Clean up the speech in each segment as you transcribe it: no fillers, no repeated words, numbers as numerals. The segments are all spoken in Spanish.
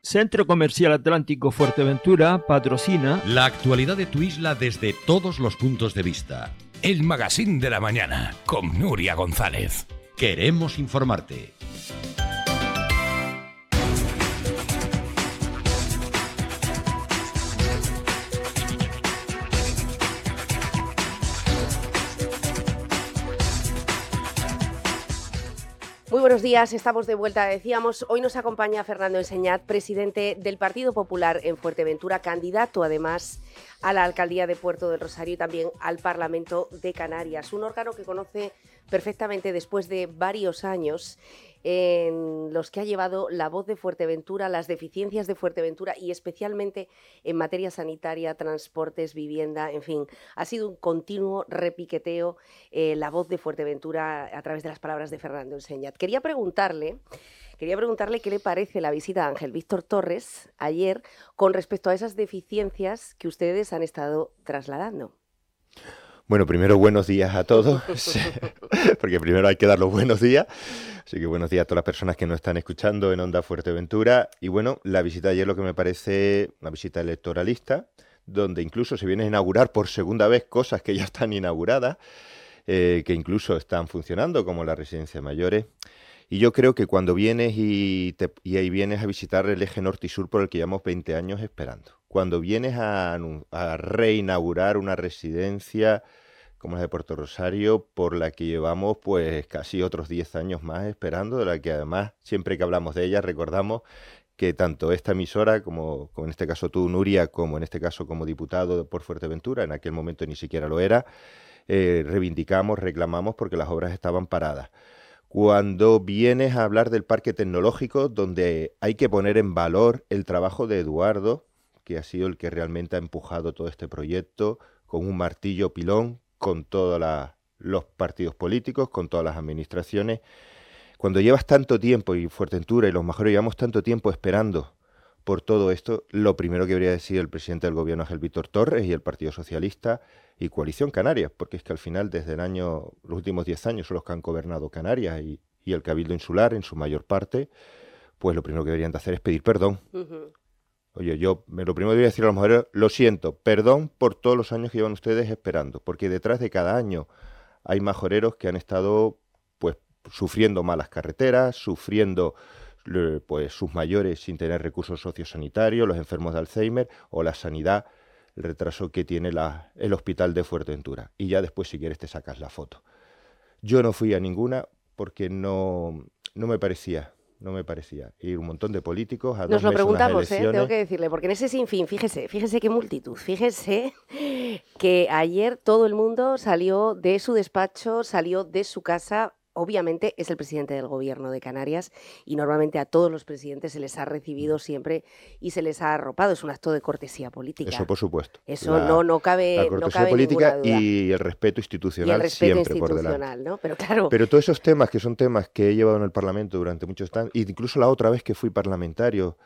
Centro Comercial Atlántico Fuerteventura patrocina la actualidad de tu isla desde todos los puntos de vista. El Magazín de la Mañana con Nuria González. Queremos informarte. Muy buenos días, estamos de vuelta, decíamos. Hoy nos acompaña Fernando Enseñat, presidente del Partido Popular en Fuerteventura, candidato además a la alcaldía de Puerto del Rosario y también al Parlamento de Canarias. Un órgano que conoce perfectamente después de varios años en los que ha llevado la voz de Fuerteventura, las deficiencias de Fuerteventura y especialmente en materia sanitaria, transportes, vivienda, en fin. Ha sido un continuo repiqueteo la voz de Fuerteventura a través de las palabras de Fernando Enseñat. Quería preguntarle qué le parece la visita de Ángel Víctor Torres ayer con respecto a esas deficiencias que ustedes han estado trasladando. Bueno, primero buenos días a todos, porque primero hay que dar los buenos días. Así que buenos días a todas las personas que nos están escuchando en Onda Fuerteventura. Y bueno, la visita de ayer lo que me parece una visita electoralista, donde incluso se viene a inaugurar por segunda vez cosas que ya están inauguradas, que incluso están funcionando, como la residencia de mayores. Y yo creo que cuando vienes y ahí vienes a visitar el eje norte y sur por el que llevamos 20 años esperando, cuando vienes a reinaugurar una residencia como la de Puerto Este, por la que llevamos pues casi otros 10 años más esperando, de la que además siempre que hablamos de ella recordamos que tanto esta emisora, como en este caso tú, Nuria, como en este caso como diputado por Fuerteventura, en aquel momento ni siquiera lo era, reivindicamos, reclamamos porque las obras estaban paradas. Cuando vienes a hablar del parque tecnológico, donde hay que poner en valor el trabajo de Eduardo, que ha sido el que realmente ha empujado todo este proyecto, con un martillo pilón, con todos los partidos políticos, con todas las administraciones. Cuando llevas tanto tiempo, y Fuerteventura y los Majores llevamos tanto tiempo esperando por todo esto, lo primero que debería decir el presidente del gobierno, Ángel Víctor Torres, y el Partido Socialista y Coalición Canarias, porque es que al final desde los últimos 10 años son los que han gobernado Canarias y el Cabildo Insular en su mayor parte, pues lo primero que deberían de hacer es pedir perdón. Oye, lo primero que debería decir a los Majores, lo siento, perdón por todos los años que llevan ustedes esperando, porque detrás de cada año hay majoreros que han estado pues sufriendo malas carreteras, sufriendo pues sus mayores sin tener recursos sociosanitarios, los enfermos de Alzheimer o la sanidad, el retraso que tiene el hospital de Fuerteventura. Y ya después, si quieres, te sacas la foto. Yo no fui a ninguna porque no me parecía. Y un montón de políticos a Nos lo preguntamos, tengo que decirle, porque en ese sinfín, fíjese qué multitud, fíjese que ayer todo el mundo salió de su despacho, salió de su casa. Obviamente es el presidente del gobierno de Canarias y normalmente a todos los presidentes se les ha recibido siempre y se les ha arropado. Es un acto de cortesía política. Eso por supuesto. Eso no cabe la cortesía política ninguna duda. Y el respeto institucional, y el respeto siempre por delante. ¿No? Pero claro. Pero todos esos temas que son temas que he llevado en el Parlamento durante muchos años, incluso la otra vez que fui parlamentario,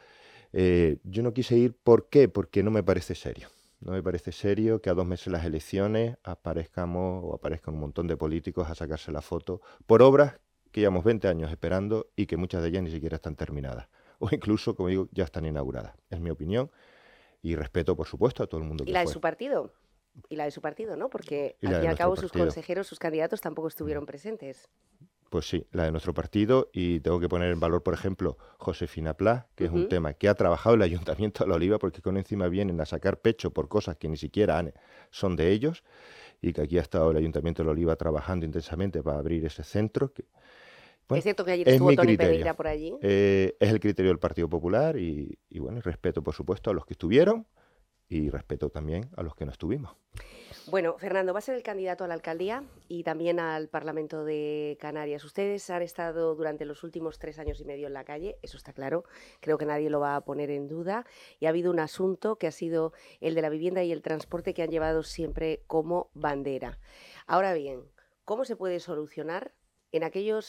yo no quise ir. ¿Por qué? Porque no me parece serio. No me parece serio que a 2 meses de las elecciones aparezcan un montón de políticos a sacarse la foto por obras que llevamos 20 años esperando y que muchas de ellas ni siquiera están terminadas. O incluso, como digo, ya están inauguradas. Es mi opinión y respeto, por supuesto, a todo el mundo que ¿Y la de fue. su partido? Y la de su partido, ¿no? Porque Y al fin y al cabo sus partido. consejeros, sus candidatos tampoco estuvieron presentes. Pues sí, la de nuestro partido, y tengo que poner en valor, por ejemplo, Josefina Pla, que es un tema que ha trabajado el Ayuntamiento de La Oliva, porque con encima vienen a sacar pecho por cosas que ni siquiera son de ellos, y que aquí ha estado el Ayuntamiento de La Oliva trabajando intensamente para abrir ese centro. Es cierto que ayer estuvo Toni Pereira por allí. Es el criterio del Partido Popular, y bueno, respeto, por supuesto, a los que estuvieron, y respeto también a los que no estuvimos. Bueno, Fernando, va a ser el candidato a la alcaldía y también al Parlamento de Canarias. Ustedes han estado durante los últimos 3 años y medio en la calle, eso está claro, creo que nadie lo va a poner en duda, y ha habido un asunto que ha sido el de la vivienda y el transporte que han llevado siempre como bandera. Ahora bien, ¿cómo se puede solucionar? En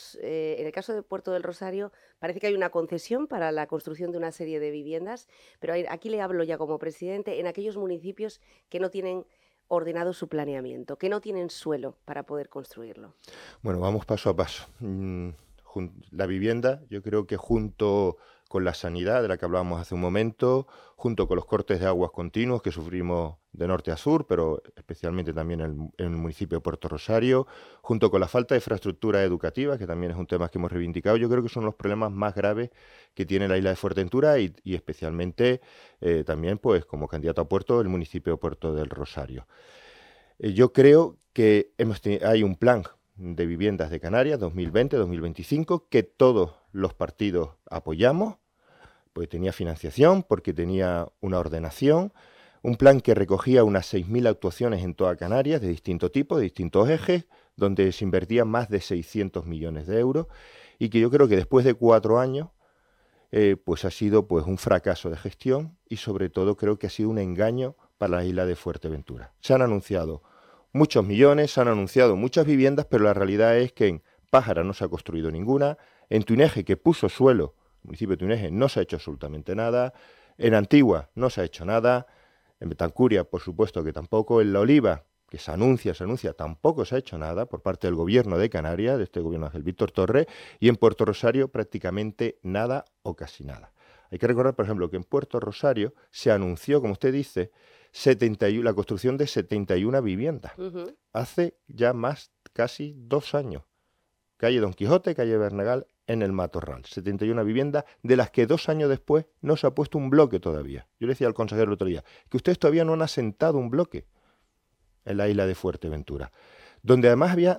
el caso de Puerto del Rosario, parece que hay una concesión para la construcción de una serie de viviendas, pero aquí le hablo ya como presidente, en aquellos municipios que no tienen ordenado su planeamiento, que no tienen suelo para poder construirlo. Bueno, vamos paso a paso. La vivienda, yo creo que junto con la sanidad de la que hablábamos hace un momento, junto con los cortes de aguas continuos que sufrimos de norte a sur, pero especialmente también en el municipio de Puerto Rosario, junto con la falta de infraestructura educativa, que también es un tema que hemos reivindicado. Yo creo que son los problemas más graves que tiene la isla de Fuerteventura y especialmente también, pues, como candidato a puerto, el municipio de Puerto del Rosario. Yo creo que hay un plan de viviendas de Canarias 2020-2025 que todos los partidos apoyamos, pues tenía financiación, porque tenía una ordenación, un plan que recogía unas 6.000 actuaciones en toda Canarias de distinto tipo, de distintos ejes, donde se invertían más de 600 millones de euros y que yo creo que después de 4 años pues ha sido pues un fracaso de gestión y sobre todo creo que ha sido un engaño para la isla de Fuerteventura. Se han anunciado muchos millones, se han anunciado muchas viviendas, pero la realidad es que en Pájara no se ha construido ninguna, en Tuineje, que puso suelo, el municipio de Tuineje, no se ha hecho absolutamente nada, en Antigua no se ha hecho nada, en Betancuria, por supuesto que tampoco, en La Oliva, que se anuncia, tampoco se ha hecho nada por parte del gobierno de Canarias, de este gobierno de Ángel Víctor Torres, y en Puerto Rosario prácticamente nada o casi nada. Hay que recordar, por ejemplo, que en Puerto Rosario se anunció, como usted dice, la construcción de 71 viviendas. Hace ya casi 2 años. Calle Don Quijote, calle Bernegal, en el Matorral. 71 viviendas, de las que 2 años después no se ha puesto un bloque todavía. Yo le decía al consejero el otro día que ustedes todavía no han asentado un bloque en la isla de Fuerteventura, donde además había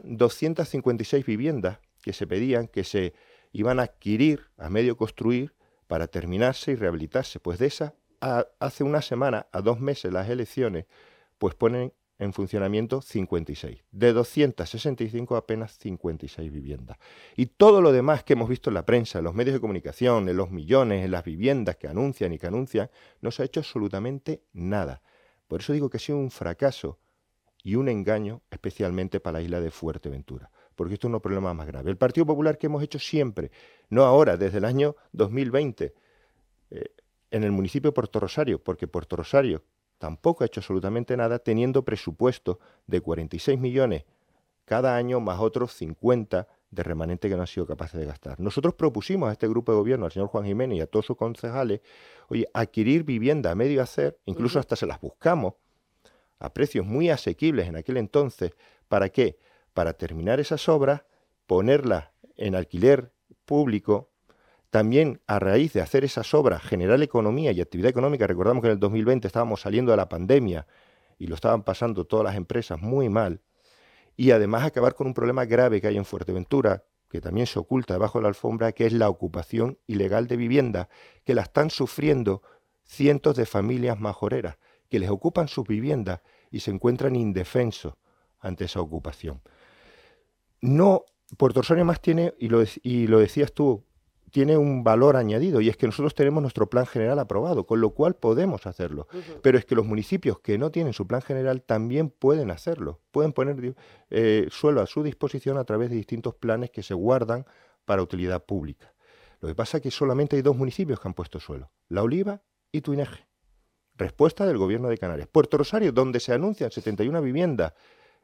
256 viviendas que se pedían, que se iban a adquirir, a medio construir, para terminarse y rehabilitarse. Pues de esas, hace una semana, a 2 meses las elecciones, pues ponen en funcionamiento 56. De 265 apenas 56 viviendas. Y todo lo demás que hemos visto en la prensa, en los medios de comunicación, en los millones, en las viviendas que anuncian, no se ha hecho absolutamente nada. Por eso digo que ha sido un fracaso y un engaño especialmente para la isla de Fuerteventura. Porque esto es un problema más grave. El Partido Popular que hemos hecho siempre, no ahora, desde el año 2020, en el municipio de Puerto Rosario, porque Puerto Rosario tampoco ha hecho absolutamente nada, teniendo presupuesto de 46 millones cada año, más otros 50 de remanente que no han sido capaces de gastar. Nosotros propusimos a este grupo de gobierno, al señor Juan Jiménez y a todos sus concejales, oye, adquirir vivienda a medio hacer, incluso hasta se las buscamos, a precios muy asequibles en aquel entonces. ¿Para qué? Para terminar esas obras, ponerlas en alquiler público. También, a raíz de hacer esas obras, generar economía y actividad económica. Recordamos que en el 2020 estábamos saliendo de la pandemia y lo estaban pasando todas las empresas muy mal. Y además acabar con un problema grave que hay en Fuerteventura, que también se oculta debajo de la alfombra, que es la ocupación ilegal de vivienda, que la están sufriendo cientos de familias majoreras, que les ocupan sus viviendas y se encuentran indefensos ante esa ocupación. No, Puerto Rosario más tiene, y lo decías tú, tiene un valor añadido, y es que nosotros tenemos nuestro plan general aprobado, con lo cual podemos hacerlo. Pero es que los municipios que no tienen su plan general también pueden hacerlo. Pueden poner suelo a su disposición a través de distintos planes que se guardan para utilidad pública. Lo que pasa es que solamente hay 2 municipios que han puesto suelo, La Oliva y Tuineje. Respuesta del gobierno de Canarias. Puerto Rosario, donde se anuncian 71 viviendas,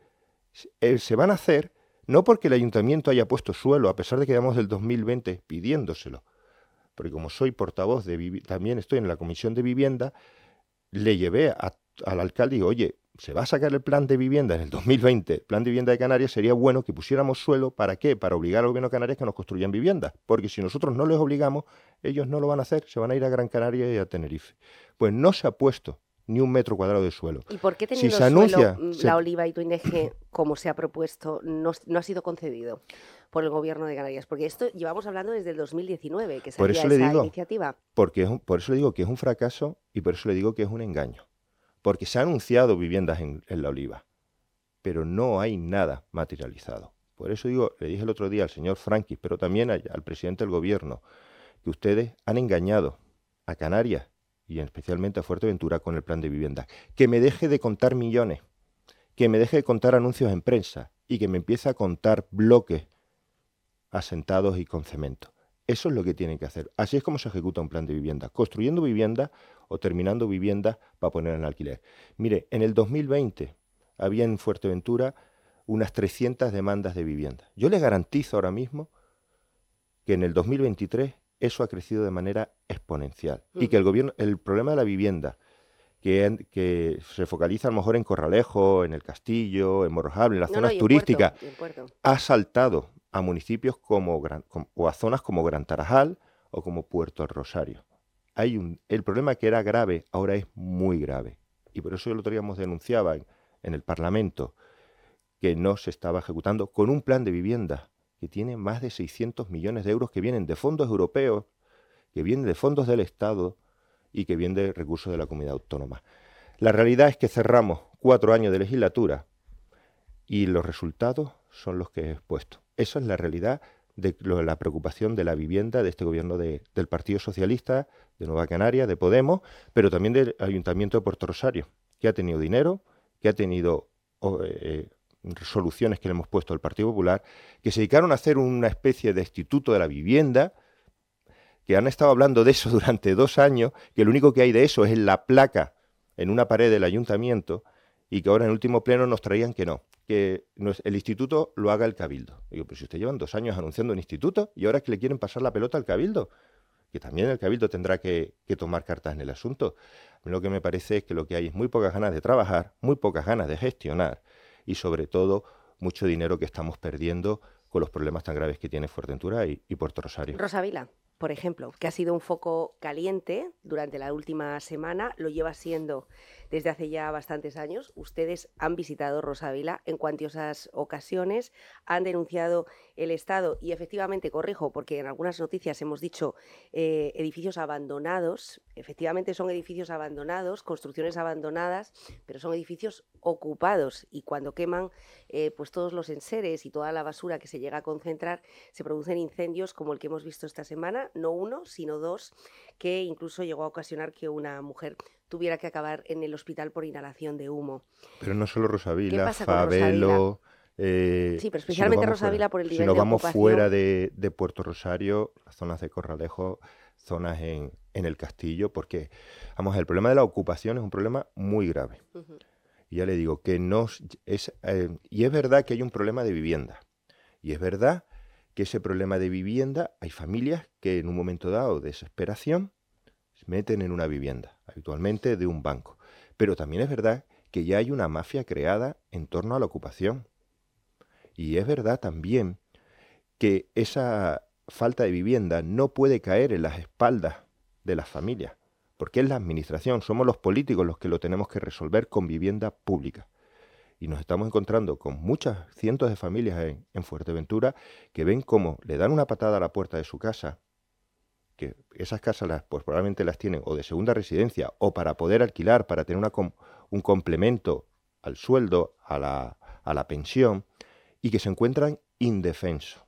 se van a hacer no porque el ayuntamiento haya puesto suelo, a pesar de que llevamos del 2020 pidiéndoselo, porque como soy portavoz también estoy en la Comisión de Vivienda, le llevé al alcalde y digo, oye, se va a sacar el plan de vivienda en el 2020, el plan de vivienda de Canarias, sería bueno que pusiéramos suelo, ¿para qué? Para obligar al gobierno de Canarias que nos construyan viviendas, porque si nosotros no les obligamos, ellos no lo van a hacer, se van a ir a Gran Canaria y a Tenerife. Pues no se ha puesto ni 1 metro cuadrado de suelo. ¿Y por qué teniendo suelo La Oliva y Tuineje, como se ha propuesto, no ha sido concedido por el gobierno de Canarias? Porque esto llevamos hablando desde el 2019, que salía esa iniciativa. Por eso le digo que es un fracaso y por eso le digo que es un engaño. Porque se han anunciado viviendas en La Oliva, pero no hay nada materializado. Por eso digo, le dije el otro día al señor Frankis, pero también al presidente del gobierno, que ustedes han engañado a Canarias y especialmente a Fuerteventura con el plan de vivienda. Que me deje de contar millones, que me deje de contar anuncios en prensa y que me empiece a contar bloques asentados y con cemento. Eso es lo que tienen que hacer. Así es como se ejecuta un plan de vivienda, construyendo viviendas o terminando viviendas para poner en alquiler. Mire, en el 2020 había en Fuerteventura unas 300 demandas de vivienda. Yo les garantizo ahora mismo que en el 2023 eso ha crecido de manera exponencial. Y que el problema de la vivienda, que se focaliza a lo mejor en Corralejo, en El Castillo, en Morrojable, en las zonas turísticas, ha saltado a municipios o a zonas como Gran Tarajal o como Puerto del Rosario. El problema que era grave ahora es muy grave. Y por eso el otro día denunciaba en el Parlamento que no se estaba ejecutando con un plan de vivienda que tiene más de 600 millones de euros que vienen de fondos europeos, que vienen de fondos del Estado y que vienen de recursos de la comunidad autónoma. La realidad es que cerramos 4 años de legislatura y los resultados son los que he expuesto. Esa es la realidad de la preocupación de la vivienda de este gobierno del Partido Socialista, de Nueva Canaria, de Podemos, pero también del Ayuntamiento de Puerto Rosario, que ha tenido dinero, que ha tenido soluciones que le hemos puesto al Partido Popular, que se dedicaron a hacer una especie de instituto de la vivienda, que han estado hablando de eso durante 2 años, que lo único que hay de eso es la placa en una pared del ayuntamiento, y que ahora en el último pleno nos traían que el instituto lo haga el Cabildo. Digo, pero si ustedes llevan 2 años anunciando un instituto y ahora es que le quieren pasar la pelota al Cabildo, que también el Cabildo tendrá que tomar cartas en el asunto. A mí lo que me parece es que lo que hay es muy pocas ganas de trabajar, muy pocas ganas de gestionar y sobre todo mucho dinero que estamos perdiendo con los problemas tan graves que tiene Fuerteventura y Puerto Rosario. Rosa Vila, por ejemplo, que ha sido un foco caliente durante la última semana, lo lleva siendo desde hace ya bastantes años. Ustedes han visitado Rosa Vila en cuantiosas ocasiones, han denunciado el estado y efectivamente, corrijo, porque en algunas noticias hemos dicho edificios abandonados. Efectivamente son edificios abandonados, construcciones abandonadas, pero son edificios ocupados y cuando queman pues todos los enseres y toda la basura que se llega a concentrar, se producen incendios como el que hemos visto esta semana, no 1, sino 2, que incluso llegó a ocasionar que una mujer tuviera que acabar en el hospital por inhalación de humo. Pero no solo Rosa Vila, Fabelo... sí, pero especialmente Rosa Vila por el nivel de ocupación. Si nos vamos fuera de Puerto Rosario, las zonas de Corralejo, zonas en El Castillo, porque, vamos, el problema de la ocupación es un problema muy grave. Y ya le digo que y es verdad que hay un problema de vivienda. Y es verdad que ese problema de vivienda, hay familias que en un momento dado de desesperación se meten en una vivienda, habitualmente de un banco. Pero también es verdad que ya hay una mafia creada en torno a la ocupación. Y es verdad también que esa falta de vivienda no puede caer en las espaldas de las familias, porque es la administración, somos los políticos los que lo tenemos que resolver con vivienda pública. Y nos estamos encontrando con muchas cientos de familias en Fuerteventura que ven cómo le dan una patada a la puerta de su casa, que esas casas pues probablemente las tienen o de segunda residencia o para poder alquilar, para tener un complemento al sueldo, a la pensión, y que se encuentran indefensos.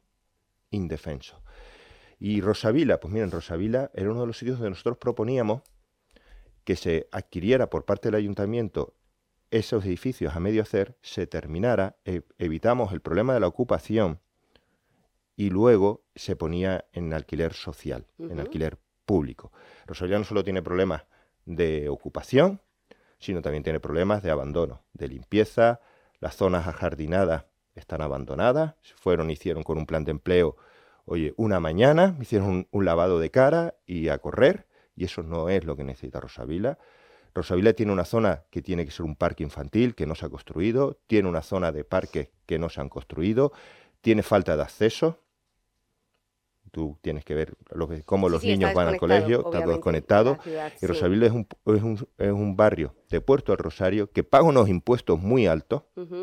Y Rosa Vila, pues miren, Rosa Vila era uno de los sitios donde nosotros proponíamos que se adquiriera por parte del ayuntamiento esos edificios a medio hacer, se terminara, evitamos el problema de la ocupación y luego se ponía en alquiler social, en alquiler público. Rosa Vila no solo tiene problemas de ocupación, sino también tiene problemas de abandono, de limpieza. Las zonas ajardinadas están abandonadas, hicieron con un plan de empleo, oye, una mañana, hicieron un lavado de cara y a correr, y eso no es lo que necesita Rosa Vila. Rosa Vila tiene una zona que tiene que ser un parque infantil que no se ha construido, tiene una zona de parques que no se han construido, tiene falta de acceso. Tú tienes que ver cómo los niños van al colegio, está todo desconectado. Y Rosa Vila es un barrio de Puerto del Rosario que paga unos impuestos muy altos,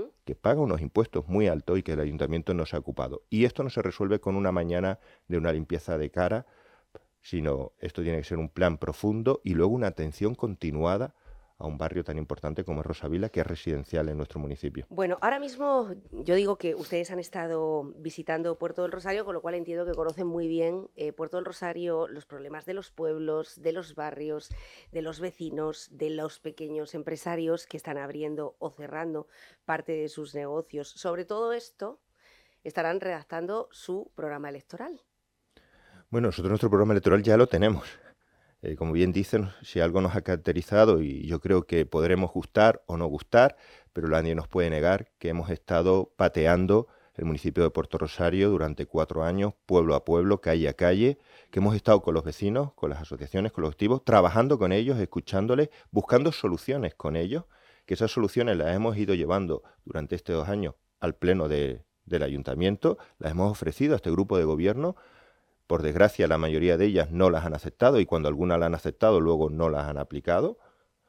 y que el ayuntamiento no se ha ocupado. Y esto no se resuelve con una mañana de una limpieza de cara, sino esto tiene que ser un plan profundo y luego una atención continuada a un barrio tan importante como es Rosa Vila, que es residencial en nuestro municipio. Bueno, ahora mismo yo digo que ustedes han estado visitando Puerto del Rosario, con lo cual entiendo que conocen muy bien Puerto del Rosario, los problemas de los pueblos, de los barrios, de los vecinos, de los pequeños empresarios que están abriendo o cerrando parte de sus negocios. Sobre todo esto estarán redactando su programa electoral. Bueno, nosotros nuestro programa electoral ya lo tenemos. Como bien dicen, si algo nos ha caracterizado, y yo creo que podremos gustar o no gustar, pero nadie nos puede negar que hemos estado pateando el municipio de Puerto Rosario durante 4 años, pueblo a pueblo, calle a calle, que hemos estado con los vecinos, con las asociaciones, con los colectivos, trabajando con ellos, escuchándoles, buscando soluciones con ellos, que esas soluciones las hemos ido llevando durante estos 2 años al pleno del ayuntamiento, las hemos ofrecido a este grupo de gobierno. Por desgracia, la mayoría de ellas no las han aceptado y cuando algunas las han aceptado, luego no las han aplicado.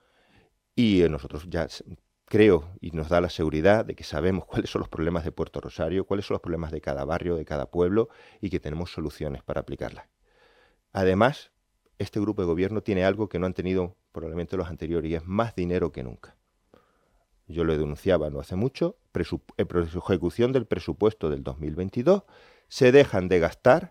Y nosotros ya creo y nos da la seguridad de que sabemos cuáles son los problemas de Puerto Rosario, cuáles son los problemas de cada barrio, de cada pueblo y que tenemos soluciones para aplicarlas. Además, este grupo de gobierno tiene algo que no han tenido probablemente los anteriores y es más dinero que nunca. Yo lo denunciaba no hace mucho, ejecución del presupuesto del 2022, se dejan de gastar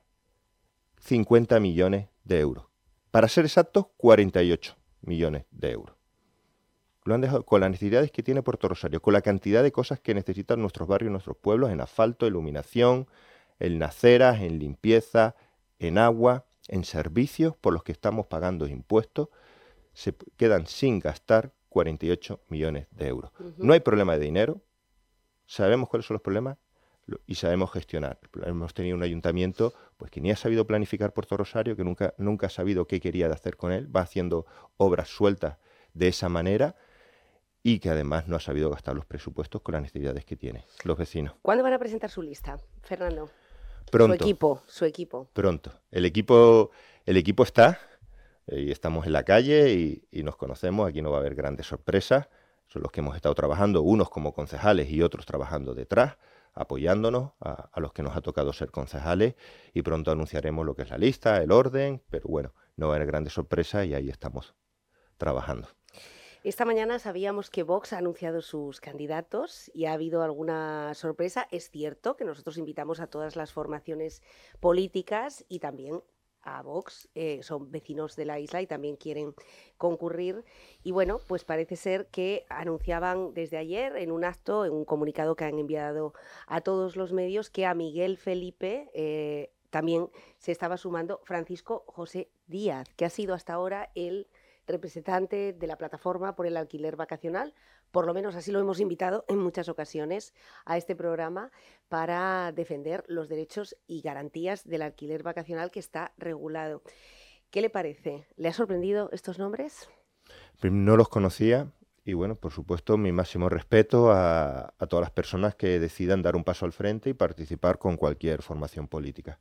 50 millones de euros. Para ser exactos, 48 millones de euros. Lo han dejado con las necesidades que tiene Puerto Rosario, con la cantidad de cosas que necesitan nuestros barrios, nuestros pueblos, en asfalto, iluminación, en aceras, en limpieza, en agua, en servicios por los que estamos pagando impuestos, se quedan sin gastar 48 millones de euros. No hay problema de dinero, sabemos cuáles son los problemas y sabemos gestionar. Hemos tenido un ayuntamiento pues que ni ha sabido planificar Puerto Rosario, que nunca ha sabido qué quería hacer con él, va haciendo obras sueltas de esa manera y que además no ha sabido gastar los presupuestos con las necesidades que tienen los vecinos. ¿Cuándo van a presentar su lista, Fernando? Pronto. Su equipo. Pronto. El equipo está y estamos en la calle y nos conocemos. Aquí no va a haber grandes sorpresas. Son los que hemos estado trabajando, unos como concejales y otros trabajando detrás, apoyándonos a los que nos ha tocado ser concejales y pronto anunciaremos lo que es la lista, el orden, pero bueno, no va a haber grandes sorpresas y ahí estamos trabajando. Esta mañana sabíamos que Vox ha anunciado sus candidatos y ha habido alguna sorpresa. Es cierto que nosotros invitamos a todas las formaciones políticas y también a Vox, son vecinos de la isla y también quieren concurrir. Y bueno, pues parece ser que anunciaban desde ayer en un acto, en un comunicado que han enviado a todos los medios, que a Miguel Felipe también se estaba sumando Francisco José Díaz, que ha sido hasta ahora el representante de la plataforma por el alquiler vacacional. Por lo menos así lo hemos invitado en muchas ocasiones a este programa para defender los derechos y garantías del alquiler vacacional que está regulado. ¿Qué le parece? ¿Le ha sorprendido estos nombres? No los conocía y bueno, por supuesto, mi máximo respeto a todas las personas que decidan dar un paso al frente y participar con cualquier formación política.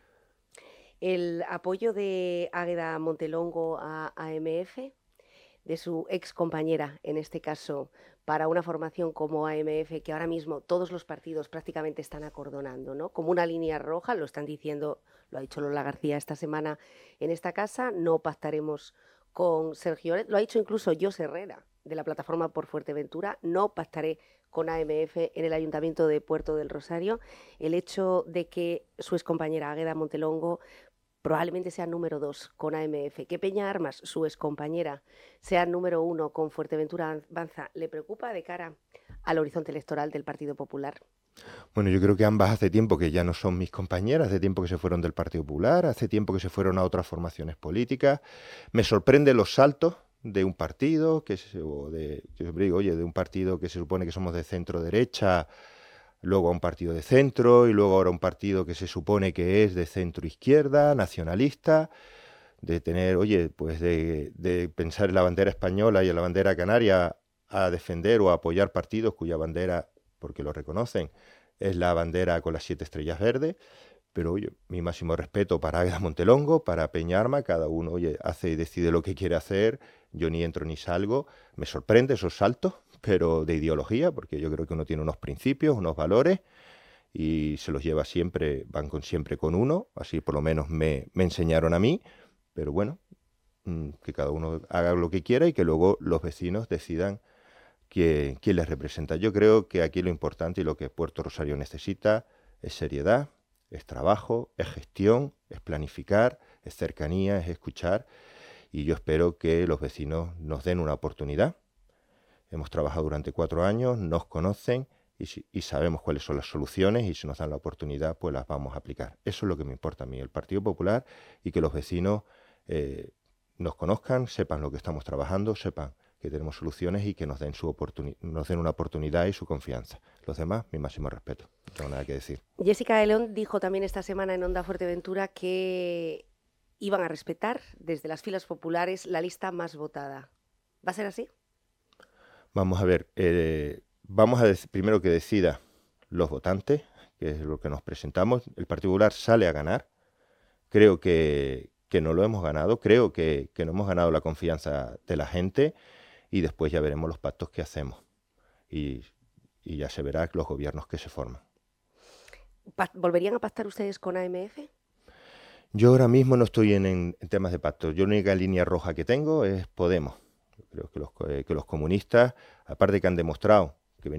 El apoyo de Águeda Montelongo a AMF, de su ex compañera, en este caso, para una formación como AMF, que ahora mismo todos los partidos prácticamente están acordonando, ¿no? Como una línea roja, lo están diciendo, lo ha dicho Lola García esta semana en esta casa, no pactaremos con Sergio Oret, lo ha dicho incluso José Herrera, de la Plataforma por Fuerteventura, no pactaré con AMF en el Ayuntamiento de Puerto del Rosario. El hecho de que su excompañera Águeda Montelongo probablemente sea número 2 con AMF, que Peña Armas, su excompañera, sea número 1 con Fuerteventura Avanza, ¿le preocupa de cara al horizonte electoral del Partido Popular? Bueno, yo creo que ambas hace tiempo que ya no son mis compañeras, hace tiempo que se fueron del Partido Popular, hace tiempo que se fueron a otras formaciones políticas. Me sorprenden los saltos de un partido, yo siempre digo, oye, de un partido que se supone que somos de centro-derecha, luego a un partido de centro y luego ahora un partido que se supone que es de centro-izquierda, nacionalista, de tener, oye, pues de pensar en la bandera española y en la bandera canaria a defender o a apoyar partidos cuya bandera, porque lo reconocen, es la bandera con las 7 estrellas verdes. Pero oye, mi máximo respeto para Águeda Montelongo, para Peña Armas, cada uno oye, hace y decide lo que quiere hacer, yo ni entro ni salgo. Me sorprende esos saltos, pero de ideología, porque yo creo que uno tiene unos principios, unos valores, y se los lleva siempre, siempre con uno, así por lo menos me enseñaron a mí, pero bueno, que cada uno haga lo que quiera y que luego los vecinos decidan quién les representa. Yo creo que aquí lo importante y lo que Puerto Rosario necesita es seriedad, es trabajo, es gestión, es planificar, es cercanía, es escuchar, y yo espero que los vecinos nos den una oportunidad. Hemos trabajado durante 4 años, nos conocen y sabemos cuáles son las soluciones y si nos dan la oportunidad, pues las vamos a aplicar. Eso es lo que me importa a mí, el Partido Popular, y que los vecinos nos conozcan, sepan lo que estamos trabajando, sepan que tenemos soluciones y que nos den una oportunidad y su confianza. Los demás, mi máximo respeto. No tengo nada que decir. Jessica de León dijo también esta semana en Onda Fuerteventura que iban a respetar desde las filas populares la lista más votada. ¿Va a ser así? Vamos a ver, primero que decida los votantes, que es lo que nos presentamos. El Partido Popular sale a ganar. Creo que no lo hemos ganado, creo que no hemos ganado la confianza de la gente y después ya veremos los pactos que hacemos y ya se verá los gobiernos que se forman. ¿Volverían a pactar ustedes con AMF? Yo ahora mismo no estoy en temas de pacto. Yo la única línea roja que tengo es Podemos. Creo que los comunistas, aparte que han demostrado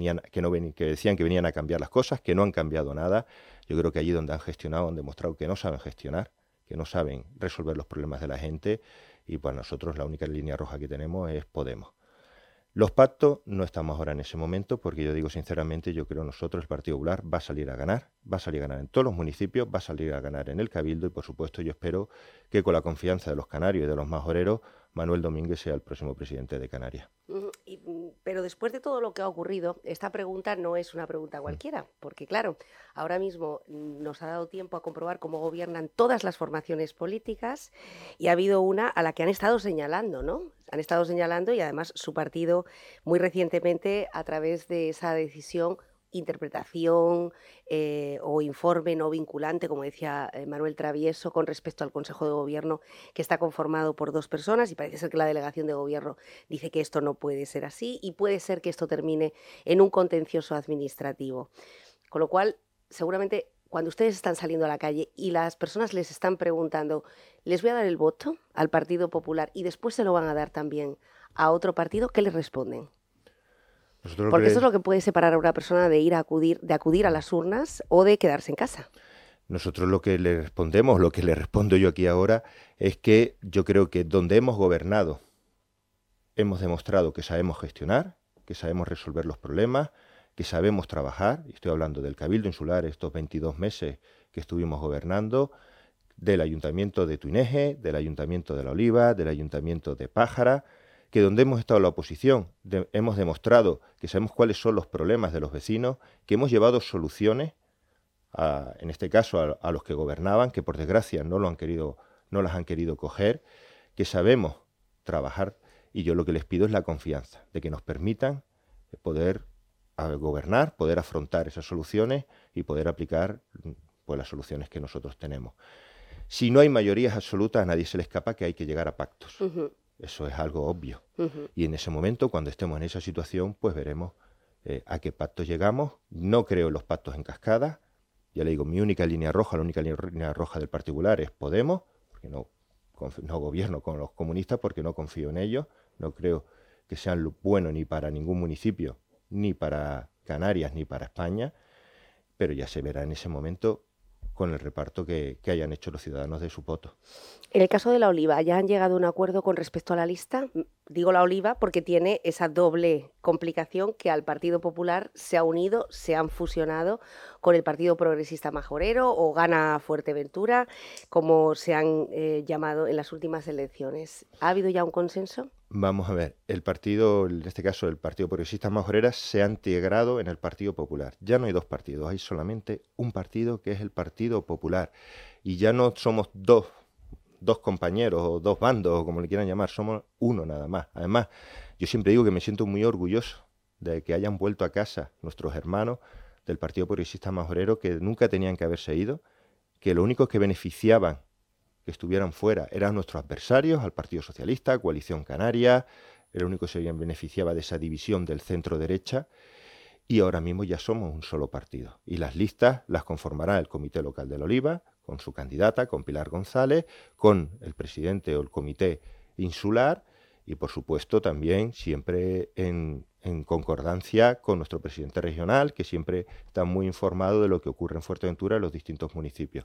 que decían que venían a cambiar las cosas, que no han cambiado nada, yo creo que allí donde han gestionado han demostrado que no saben gestionar, que no saben resolver los problemas de la gente y para nosotros la única línea roja que tenemos es Podemos. Los pactos no estamos ahora en ese momento porque yo digo sinceramente, yo creo nosotros el Partido Popular va a salir a ganar en todos los municipios, va a salir a ganar en el Cabildo y por supuesto yo espero que con la confianza de los canarios y de los majoreros, Manuel Domínguez sea el próximo presidente de Canarias. Pero después de todo lo que ha ocurrido, esta pregunta no es una pregunta cualquiera, porque claro, ahora mismo nos ha dado tiempo a comprobar cómo gobiernan todas las formaciones políticas y ha habido una a la que han estado señalando, ¿no? Han estado señalando y además su partido muy recientemente a través de esa decisión interpretación o informe no vinculante, como decía Manuel Travieso, con respecto al Consejo de Gobierno que está conformado por 2 personas y parece ser que la delegación de Gobierno dice que esto no puede ser así y puede ser que esto termine en un contencioso administrativo. Con lo cual, seguramente cuando ustedes están saliendo a la calle y las personas les están preguntando, ¿les voy a dar el voto al Partido Popular y después se lo van a dar también a otro partido? ¿Qué les responden? Porque eso es lo que puede separar a una persona de acudir a las urnas o de quedarse en casa. Nosotros lo que le respondemos, lo que le respondo yo aquí ahora, es que yo creo que donde hemos gobernado hemos demostrado que sabemos gestionar, que sabemos resolver los problemas, que sabemos trabajar. Estoy hablando del Cabildo Insular, estos 22 meses que estuvimos gobernando, del Ayuntamiento de Tuineje, del Ayuntamiento de La Oliva, del Ayuntamiento de Pájara, que donde hemos estado en la oposición hemos demostrado que sabemos cuáles son los problemas de los vecinos, que hemos llevado soluciones, en este caso a los que gobernaban, que por desgracia no las han querido coger, que sabemos trabajar y yo lo que les pido es la confianza, de que nos permitan poder gobernar, poder afrontar esas soluciones y poder aplicar pues, las soluciones que nosotros tenemos. Si no hay mayorías absolutas, a nadie se le escapa que hay que llegar a pactos. Eso es algo obvio. Y en ese momento, cuando estemos en esa situación, pues veremos a qué pactos llegamos. No creo en los pactos en cascada. Ya le digo, mi única línea roja, la única línea roja del particular es Podemos, porque no gobierno con los comunistas, porque no confío en ellos. No creo que sean buenos ni para ningún municipio, ni para Canarias, ni para España. Pero ya se verá en ese momento con el reparto que hayan hecho los ciudadanos de su voto. En el caso de La Oliva, ¿ya han llegado a un acuerdo con respecto a la lista? Digo La Oliva porque tiene esa doble complicación que al Partido Popular se ha unido, se han fusionado con el Partido Progresista Majorero o Gana Fuerteventura, como se han llamado en las últimas elecciones. ¿Ha habido ya un consenso? Vamos a ver, el partido, en este caso el Partido Progresista Majorera, se ha integrado en el Partido Popular. Ya no hay 2 partidos, hay solamente un partido que es el Partido Popular. Y ya no somos dos compañeros o 2 bandos o como le quieran llamar, somos uno nada más. Además, yo siempre digo que me siento muy orgulloso de que hayan vuelto a casa nuestros hermanos del Partido Progresista Majorero que nunca tenían que haberse ido, que lo único que beneficiaban que estuvieran fuera eran nuestros adversarios, al Partido Socialista, Coalición Canaria, el único que se beneficiaba de esa división del centro-derecha, y ahora mismo ya somos un solo partido. Y las listas las conformará el Comité Local de La Oliva, con su candidata, con Pilar González, con el presidente o el Comité Insular, y por supuesto también siempre en concordancia con nuestro presidente regional, que siempre está muy informado de lo que ocurre en Fuerteventura en los distintos municipios.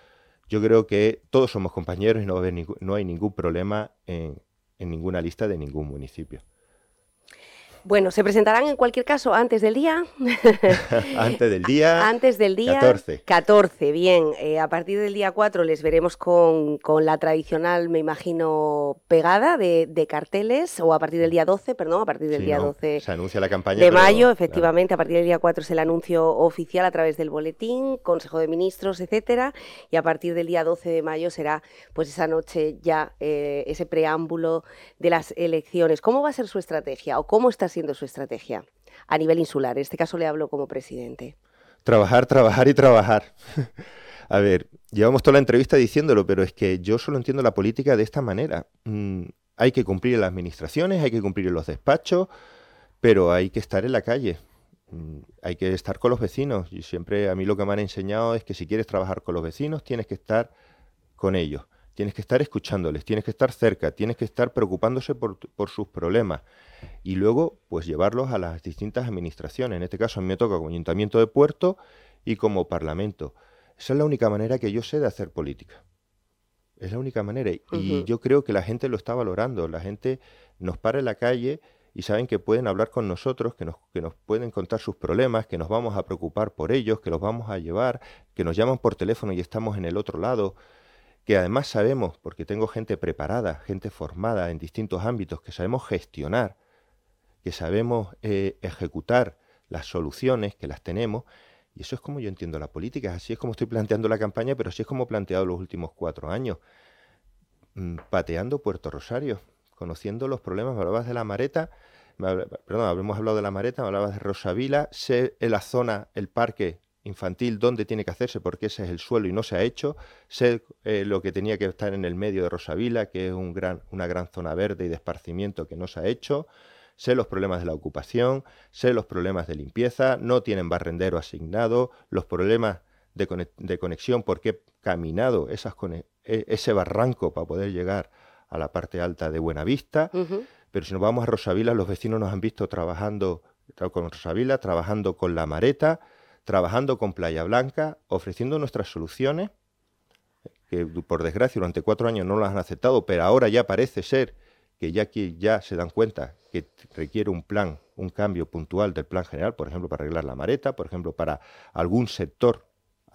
Yo creo que todos somos compañeros y no hay ningún problema en ninguna lista de ningún municipio. Bueno, ¿se presentarán en cualquier caso antes del día? Antes del día. Antes del día 14, bien. A partir del día 4 les veremos con la tradicional, me imagino, pegada de carteles, o a partir del día 12, perdón, a partir del día 12 se anuncia la campaña de mayo, efectivamente, claro. A partir del día 4 es el anuncio oficial a través del boletín, Consejo de Ministros, etcétera, y a partir del día 12 de mayo será pues esa noche ya ese preámbulo de las elecciones. ¿Cómo va a ser su estrategia o cómo está siendo su estrategia a nivel insular? En este caso le hablo como presidente. Trabajar, trabajar y trabajar. A ver, llevamos toda la entrevista diciéndolo, pero es que yo solo entiendo la política de esta manera. Hay que cumplir en las administraciones, hay que cumplir en los despachos, pero hay que estar en la calle. Hay que estar con los vecinos. Y siempre a mí lo que me han enseñado es que si quieres trabajar con los vecinos, tienes que estar con ellos. Tienes que estar escuchándoles, tienes que estar cerca, tienes que estar preocupándose por sus problemas y luego pues llevarlos a las distintas administraciones. En este caso a mí me toca como Ayuntamiento de Puerto y como Parlamento. Esa es la única manera que yo sé de hacer política. Es la única manera y yo creo que la gente lo está valorando. La gente nos para en la calle y saben que pueden hablar con nosotros, que nos pueden contar sus problemas, que nos vamos a preocupar por ellos, que los vamos a llevar, que nos llaman por teléfono y estamos en el otro lado. Que además sabemos, porque tengo gente preparada, gente formada en distintos ámbitos, que sabemos gestionar, que sabemos ejecutar las soluciones, que las tenemos, y eso es como yo entiendo la política, así es como estoy planteando la campaña, pero así es como he planteado los últimos 4 años, pateando Puerto Rosario, conociendo los problemas. Me hablabas de la Mareta, habíamos hablado de la Mareta, me hablabas de Rosavila, sé en la zona, el parque infantil, dónde tiene que hacerse, porque ese es el suelo y no se ha hecho. Sé lo que tenía que estar en el medio de Rosavila, que es una gran zona verde y de esparcimiento que no se ha hecho. Sé los problemas de la ocupación, sé los problemas de limpieza, no tienen barrendero asignado, los problemas de conexión, porque he caminado ese barranco para poder llegar a la parte alta de Buenavista. Pero si nos vamos a Rosavila, los vecinos nos han visto trabajando con Rosavila, trabajando con la Mareta, trabajando con Playa Blanca, ofreciendo nuestras soluciones, que por desgracia durante 4 años no las han aceptado, pero ahora ya parece ser que ya se dan cuenta que requiere un plan, un cambio puntual del plan general, por ejemplo, para arreglar la Mareta, por ejemplo, para algún sector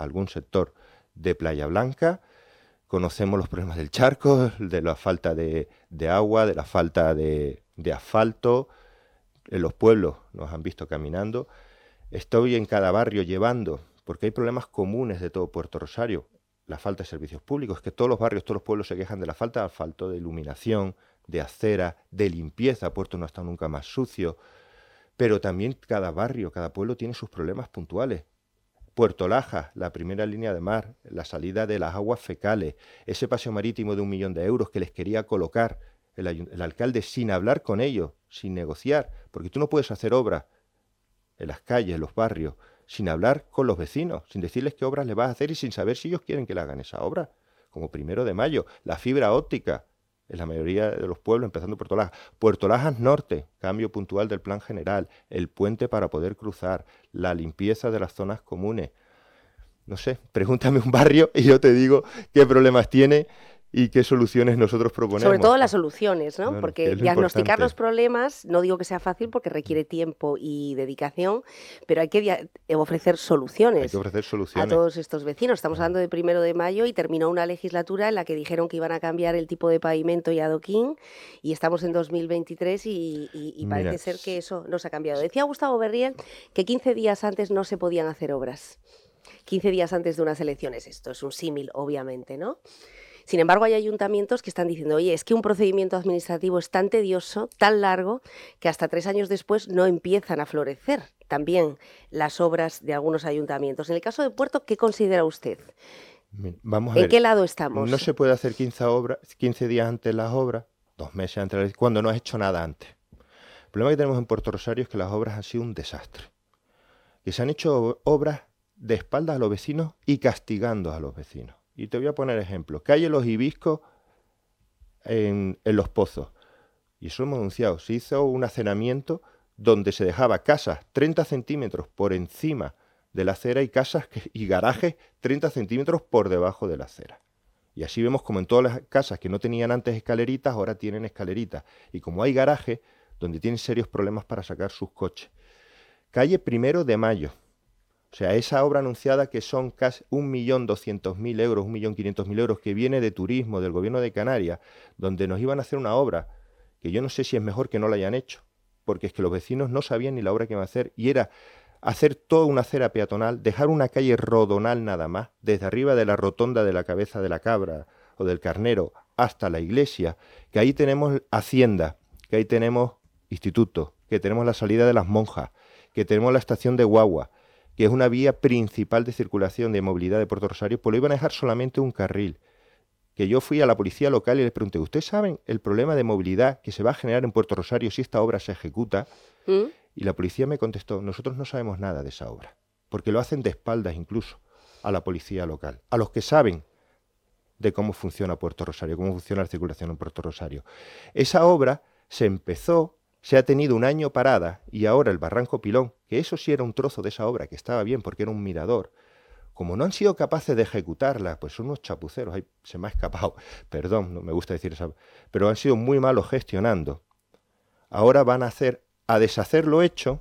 de Playa Blanca. Conocemos los problemas del charco, de la falta de agua, de la falta de asfalto. En los pueblos nos han visto caminando. Estoy en cada barrio llevando, porque hay problemas comunes de todo Puerto Rosario, la falta de servicios públicos, que todos los barrios, todos los pueblos se quejan de la falta de asfalto, de iluminación, de acera, de limpieza. Puerto no ha estado nunca más sucio, pero también cada barrio, cada pueblo tiene sus problemas puntuales. Puerto Lajas, la primera línea de mar, la salida de las aguas fecales, ese paseo marítimo de 1 millón de euros que les quería colocar el alcalde sin hablar con ellos, sin negociar, porque tú no puedes hacer obras en las calles, en los barrios, sin hablar con los vecinos, sin decirles qué obras le vas a hacer y sin saber si ellos quieren que le hagan esa obra. Como 1 de mayo, la fibra óptica en la mayoría de los pueblos, empezando Puerto Lajas. Puerto Lajas Norte, cambio puntual del plan general, el puente para poder cruzar, la limpieza de las zonas comunes. No sé, pregúntame un barrio y yo te digo qué problemas tiene y qué soluciones nosotros proponemos. Sobre todo las soluciones, ¿no? Bueno, porque diagnosticar los problemas, no digo que sea fácil porque requiere tiempo y dedicación, pero hay que ofrecer soluciones. Hay que ofrecer soluciones a todos estos vecinos. Estamos hablando de 1 de mayo y terminó una legislatura en la que dijeron que iban a cambiar el tipo de pavimento y adoquín, y estamos en 2023 y parece ser que eso no se ha cambiado. Decía Gustavo Berriel que 15 días antes no se podían hacer obras. 15 días antes de unas elecciones. Esto es un símil, obviamente, ¿no? Sin embargo, hay ayuntamientos que están diciendo, oye, es que un procedimiento administrativo es tan tedioso, tan largo, que hasta 3 años después no empiezan a florecer también las obras de algunos ayuntamientos. En el caso de Puerto, ¿qué considera usted? Vamos a ver. ¿En qué lado estamos? No se puede hacer 15 días antes las obras, 2 meses antes, cuando no has hecho nada antes. El problema que tenemos en Puerto Rosario es que las obras han sido un desastre. Que se han hecho obras de espaldas a los vecinos y castigando a los vecinos. Y te voy a poner ejemplos. Calle Los Hibiscos en Los Pozos. Y eso lo hemos denunciado. Se hizo un hacenamiento donde se dejaba casas 30 centímetros por encima de la acera y casas y garajes 30 centímetros por debajo de la acera. Y así vemos como en todas las casas que no tenían antes escaleritas, ahora tienen escaleritas. Y como hay garajes, donde tienen serios problemas para sacar sus coches. Calle 1 de Mayo. O sea, esa obra anunciada que son casi 1.200.000 euros, 1.500.000 euros, que viene de turismo, del gobierno de Canarias, donde nos iban a hacer una obra que yo no sé si es mejor que no la hayan hecho, porque es que los vecinos no sabían ni la obra que iban a hacer, y era hacer toda una acera peatonal, dejar una calle rodonal nada más, desde arriba de la rotonda de la cabeza de la cabra o del carnero hasta la iglesia, que ahí tenemos hacienda, que ahí tenemos instituto, que tenemos la salida de las monjas, que tenemos la estación de guagua, que es una vía principal de circulación de movilidad de Puerto Rosario, pues lo iban a dejar solamente un carril. Que yo fui a la policía local y les pregunté, ¿ustedes saben el problema de movilidad que se va a generar en Puerto Rosario si esta obra se ejecuta? Y la policía me contestó, nosotros no sabemos nada de esa obra, porque lo hacen de espaldas incluso a la policía local, a los que saben de cómo funciona Puerto Rosario, cómo funciona la circulación en Puerto Rosario. Esa obra se empezó, se ha tenido un año parada, y ahora el Barranco Pilón, que eso sí era un trozo de esa obra que estaba bien porque era un mirador, como no han sido capaces de ejecutarla, pues son unos chapuceros, ahí se me ha escapado, perdón, no me gusta decir eso, pero han sido muy malos gestionando. Ahora van a deshacer lo hecho,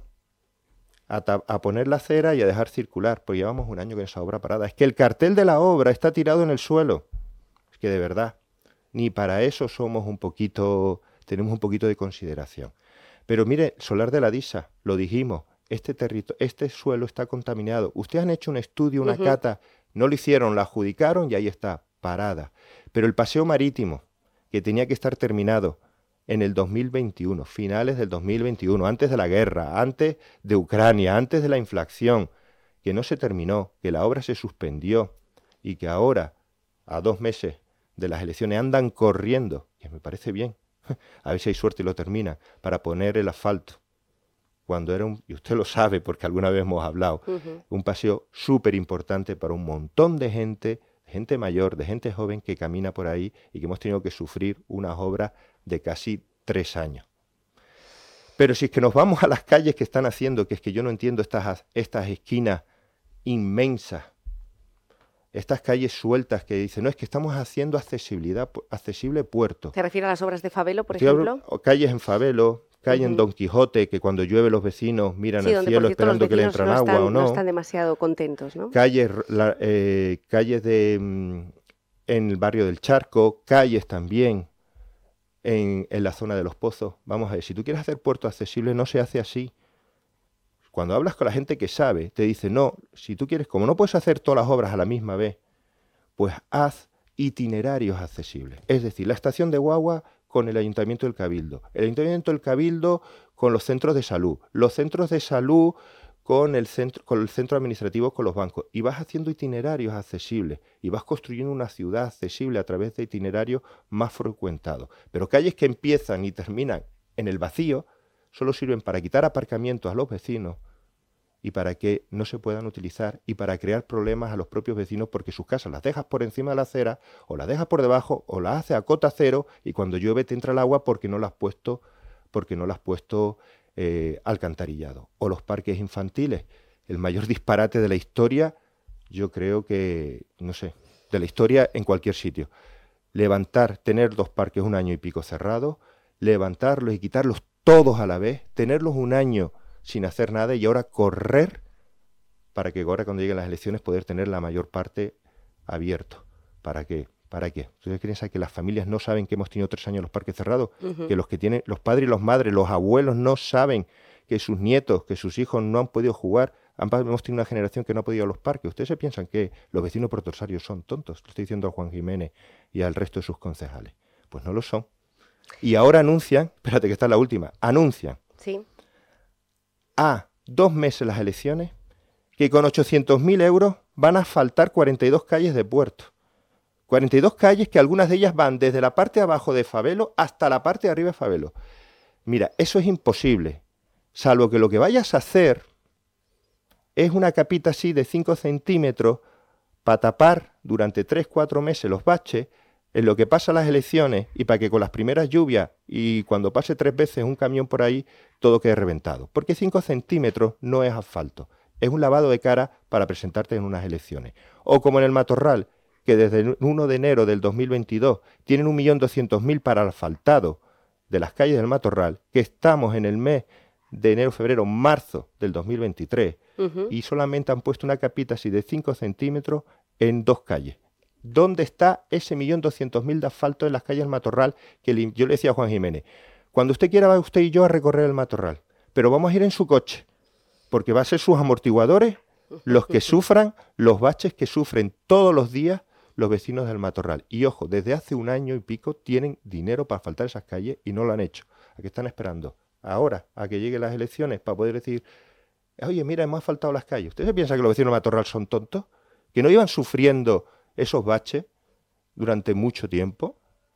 a poner la acera y a dejar circular, pues llevamos un año con esa obra parada. Es que el cartel de la obra está tirado en el suelo. Es que de verdad, ni para eso tenemos un poquito de consideración. Pero mire, Solar de la Disa, lo dijimos, este suelo está contaminado. Ustedes han hecho un estudio, una cata, no lo hicieron, la adjudicaron y ahí está, parada. Pero el paseo marítimo, que tenía que estar terminado en el 2021, finales del 2021, antes de la guerra, antes de Ucrania, antes de la inflación, que no se terminó, que la obra se suspendió y que ahora, a 2 meses de las elecciones, andan corriendo, que me parece bien, a ver si hay suerte y lo termina, para poner el asfalto. Cuando era y usted lo sabe porque alguna vez hemos hablado, un paseo súper importante para un montón de gente mayor, de gente joven que camina por ahí y que hemos tenido que sufrir unas obras de casi 3 años. Pero si es que nos vamos a las calles que están haciendo, que es que yo no entiendo estas esquinas inmensas, estas calles sueltas que dicen, no, es que estamos haciendo accesible puerto. ¿Te refieres a las obras de Fabelo, por ejemplo? Calles en Fabelo, calle en Don Quijote, que cuando llueve los vecinos miran al cielo esperando que le entran agua o no. No están demasiado contentos, ¿no? Calles en el barrio del Charco, calles también en la zona de los Pozos. Vamos a ver, si tú quieres hacer puerto accesible, no se hace así. Cuando hablas con la gente que sabe, te dice, no, si tú quieres, como no puedes hacer todas las obras a la misma vez, pues haz itinerarios accesibles. Es decir, la estación de guagua con el Ayuntamiento del Cabildo, el Ayuntamiento del Cabildo con los centros de salud, los centros de salud con el centro administrativo, con los bancos, y vas haciendo itinerarios accesibles y vas construyendo una ciudad accesible a través de itinerarios más frecuentados. Pero calles que empiezan y terminan en el vacío solo sirven para quitar aparcamientos a los vecinos y para que no se puedan utilizar y para crear problemas a los propios vecinos porque sus casas las dejas por encima de la acera o las dejas por debajo o las haces a cota cero y cuando llueve te entra el agua porque no las has puesto alcantarillado. O los parques infantiles, el mayor disparate de la historia, yo creo que, no sé, de la historia en cualquier sitio. Tener 2 parques 1 año y pico cerrados, levantarlos y quitarlos todos a la vez, tenerlos 1 año sin hacer nada y ahora correr para que ahora cuando lleguen las elecciones poder tener la mayor parte abierto. ¿Para qué? ¿Para qué? ¿Ustedes piensan que las familias no saben que hemos tenido 3 años los parques cerrados? Que los que tienen, los padres y las madres, los abuelos no saben que sus nietos, que sus hijos no han podido jugar. Hemos tenido una generación que no ha podido ir a los parques. ¿Ustedes se piensan que los vecinos Puerto Rosario son tontos? Lo estoy diciendo a Juan Jiménez y al resto de sus concejales. Pues no lo son. Y ahora anuncian, espérate que está la última, anuncian a 2 meses las elecciones que con 800.000 euros van a asfaltar 42 calles de Puerto. 42 calles que algunas de ellas van desde la parte de abajo de Fabelo hasta la parte de arriba de Fabelo. Mira, eso es imposible, salvo que lo que vayas a hacer es una capita así de 5 centímetros para tapar durante 3-4 meses los baches en lo que pasa las elecciones y para que con las primeras lluvias y cuando pase 3 veces un camión por ahí, todo quede reventado. Porque 5 centímetros no es asfalto, es un lavado de cara para presentarte en unas elecciones. O como en el Matorral, que desde el 1 de enero del 2022 tienen 1.200.000 para asfaltado de las calles del Matorral, que estamos en el mes de enero, febrero, marzo del 2023, y solamente han puesto una capita así de 5 centímetros en 2 calles. ¿Dónde está ese 1.200.000 de asfalto en las calles del Matorral? Que yo le decía a Juan Jiménez, cuando usted quiera va usted y yo a recorrer el Matorral, pero vamos a ir en su coche, porque va a ser sus amortiguadores los que sufran los baches que sufren todos los días los vecinos del Matorral. Y ojo, desde hace 1 año y pico tienen dinero para asfaltar esas calles y no lo han hecho. ¿A qué están esperando? Ahora, a que lleguen las elecciones para poder decir, oye, mira, hemos asfaltado las calles. ¿Usted se piensa que los vecinos del Matorral son tontos? ¿Que no iban sufriendo esos baches durante mucho tiempo?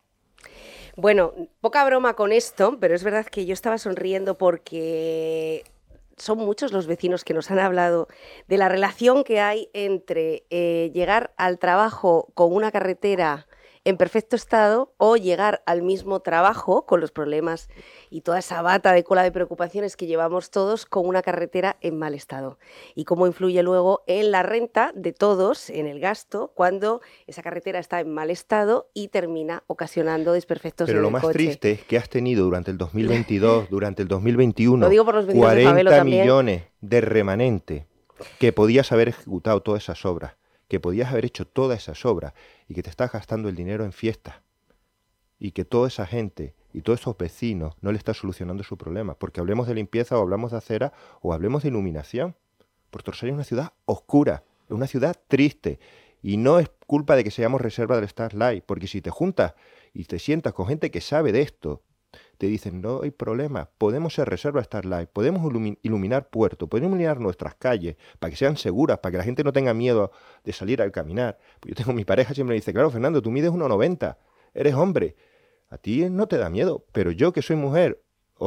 Bueno, poca broma con esto, pero es verdad que yo estaba sonriendo porque son muchos los vecinos que nos han hablado de la relación que hay entre llegar al trabajo con una carretera en perfecto estado o llegar al mismo trabajo con los problemas y toda esa bata de cola de preocupaciones que llevamos todos con una carretera en mal estado. Y cómo influye luego en la renta de todos, en el gasto, cuando esa carretera está en mal estado y termina ocasionando desperfectos en el coche. Pero lo más triste es que has tenido durante el 2022, durante el 2021, lo digo por los vecinos de 40 también. millones de remanente que podías haber ejecutado todas esas obras, que podías haber hecho todas esas obras y que te estás gastando el dinero en fiestas y que toda esa gente y todos esos vecinos no le está solucionando su problema, porque hablemos de limpieza o hablamos de acera o hablemos de iluminación. Puerto Rosario es una ciudad oscura, es una ciudad triste y no es culpa de que seamos reserva del Starlight, porque si te juntas y te sientas con gente que sabe de esto, te dicen, no hay problema, podemos ser reserva Starlight, podemos iluminar Puerto, podemos iluminar nuestras calles para que sean seguras, para que la gente no tenga miedo de salir al caminar. Pues yo tengo mi pareja siempre me dice, claro, Fernando, tú mides 1,90, eres hombre, a ti no te da miedo, pero yo que soy mujer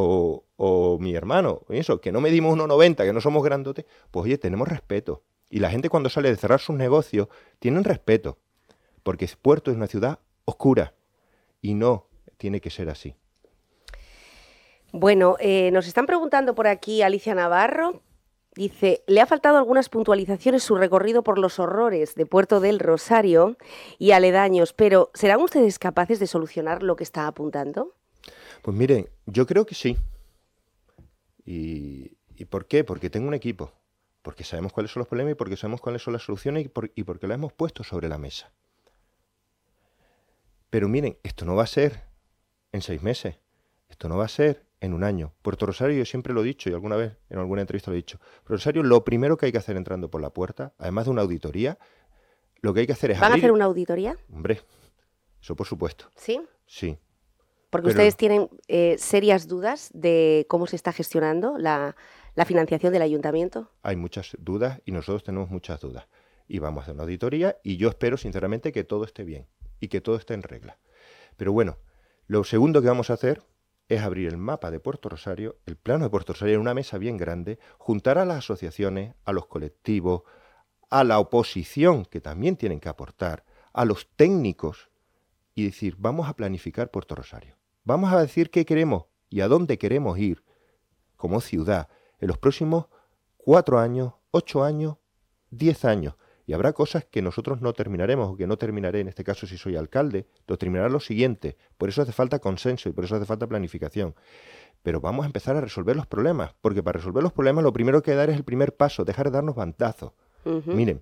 o mi hermano, eso, que no medimos 1,90, que no somos grandotes, pues oye, tenemos respeto. Y la gente cuando sale de cerrar sus negocios tienen respeto, porque Puerto es una ciudad oscura y no tiene que ser así. Bueno, nos están preguntando por aquí Alicia Navarro, dice, le ha faltado algunas puntualizaciones su recorrido por los horrores de Puerto del Rosario y aledaños, pero ¿serán ustedes capaces de solucionar lo que está apuntando? Pues miren, yo creo que sí. ¿Y por qué? Porque tengo un equipo, porque sabemos cuáles son los problemas y porque sabemos cuáles son las soluciones y porque las hemos puesto sobre la mesa. Pero miren, esto no va a ser en 6 meses, esto no va a ser en 1 año. Puerto Rosario, yo siempre lo he dicho y alguna vez en alguna entrevista lo he dicho, Puerto Rosario, lo primero que hay que hacer entrando por la puerta, además de una auditoría, lo que hay que hacer es ¿Van abrir... a hacer una auditoría? Hombre, eso por supuesto. ¿Sí? Sí. Porque ustedes tienen serias dudas de cómo se está gestionando la financiación del ayuntamiento. Hay muchas dudas y nosotros tenemos muchas dudas. Y vamos a hacer una auditoría y yo espero sinceramente que todo esté bien y que todo esté en regla. Pero bueno, lo segundo que vamos a hacer es abrir el mapa de Puerto Rosario, el plano de Puerto Rosario en una mesa bien grande, juntar a las asociaciones, a los colectivos, a la oposición, que también tienen que aportar, a los técnicos, y decir, vamos a planificar Puerto Rosario. Vamos a decir qué queremos y a dónde queremos ir como ciudad en los próximos 4 años, 8 años, 10 años. Y habrá cosas que nosotros no terminaremos, o que no terminaré, en este caso si soy alcalde, lo terminará lo siguiente. Por eso hace falta consenso y por eso hace falta planificación. Pero vamos a empezar a resolver los problemas, porque para resolver los problemas lo primero que hay que dar es el primer paso, dejar de darnos bandazos. Miren,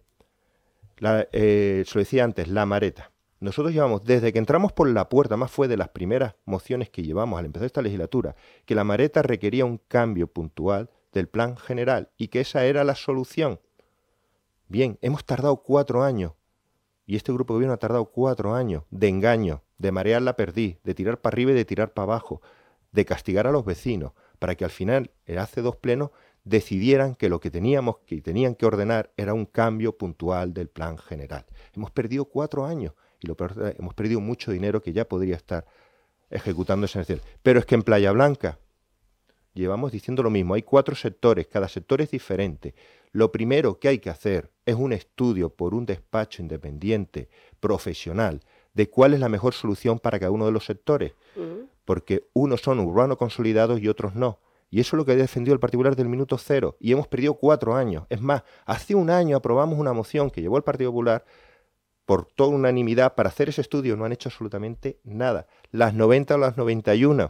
se lo decía antes, la Mareta. Nosotros llevamos, desde que entramos por la puerta, más fue de las primeras mociones que llevamos al empezar esta legislatura, que la Mareta requería un cambio puntual del plan general y que esa era la solución. Bien, hemos tardado 4 años y este grupo de gobierno ha tardado 4 años de engaño, de marear la perdiz, de tirar para arriba y de tirar para abajo, de castigar a los vecinos, para que al final, hace 2 plenos, decidieran que lo que tenían que ordenar era un cambio puntual del plan general. Hemos perdido 4 años y lo peor, hemos perdido mucho dinero que ya podría estar ejecutándose en el cielo. Pero es que en Playa Blanca llevamos diciendo lo mismo, hay 4 sectores, cada sector es diferente. Lo primero que hay que hacer es un estudio por un despacho independiente, profesional, de cuál es la mejor solución para cada uno de los sectores, porque unos son urbanos consolidados y otros no. Y eso es lo que ha defendido el particular del minuto cero, y hemos perdido 4 años. Es más, hace 1 año aprobamos una moción que llevó el Partido Popular por toda unanimidad para hacer ese estudio, no han hecho absolutamente nada. Las 90 o las 91